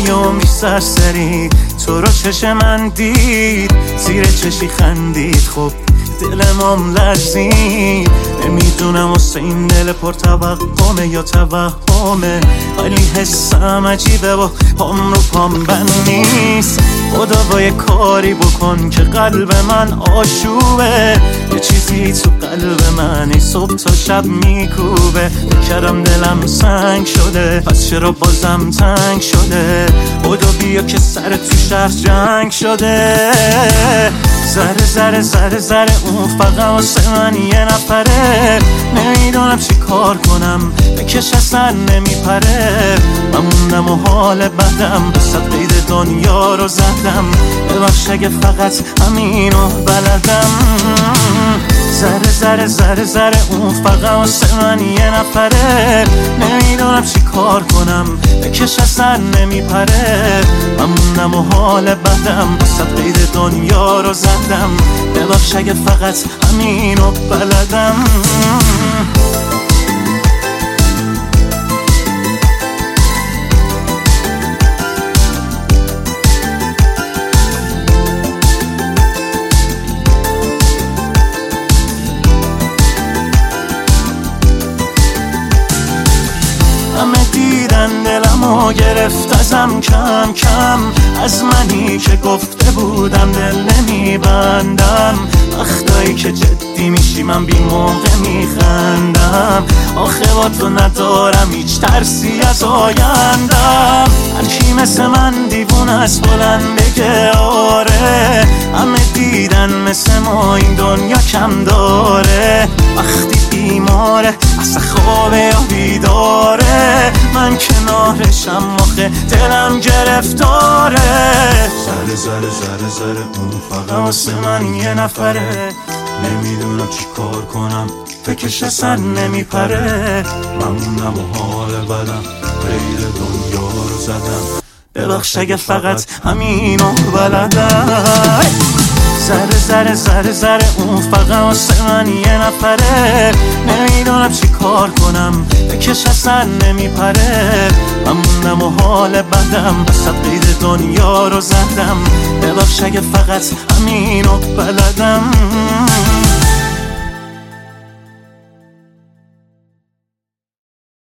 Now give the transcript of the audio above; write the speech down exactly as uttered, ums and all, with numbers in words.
عمری سرسری تو رو چش من دید، زیر چشی خندید، خب دلمم لرزید. نمیدونم واسه این دل پر توقمه یا توهمه، ولی حسم عجیبه و پام رو پام بند نیست. خدا با یه کاری بکن که قلب من آشوبه، یه چیزی تو قلب من ای صبح تا شب میکوبه. کردم دلم سنگ شده، پس چرا بازم تنگ شده؟ خدا بیا که سر تو شهر جنگ شده. ذره ذره ذره ذره اون فقط واسه من یه نفره، نمیدونم چی کار کنم بکش اصلا نمیپره. من موندم و حال بدم صد قید دنیا رو زدم، ببخش اگه فقط همینو بلدم. ذره ذره ذره ذره اون فقط واسه من یه نفره، نمیدونم چی کار کنم بکش اصلا نمیپره. من موندم و حال بدم صد قید دنیا رو زدم، ببخش اگه فقط همینو بلدم. همه دیدن دلمو گرفت ازم کم کم، از منی که گفته بودم دل نمیبندم. وقتایی که جدی میشی من بی موقع میخندم، آخه با تو ندارم هیچ ترسی از آیندم. هرکی مثل من دیوونه از بلند بگه آره، همه دیدن مثل ما این دنیا کم داره. وقتی بیماره اصلا خوابه یا بیداره، من کنارشم آخه دلم گرفتاره. ذره ذره ذره ذره اون فقط واسه من یه نفره، نمیدونم چی کار کنم فکرش اصلا نمیپره. من موندم و حال بدم غیر دنیا رو زدم، ببخش اگه فقط همینو بلدم. ذره ذره ذره ذره اون فقط واسه من یه نفره، نمیدونم چی کار کنم بکش اصلا نمیپره. من موندم و حال بدم صد قید دنیا رو زدم، ببخش اگه فقط همینو بلدم.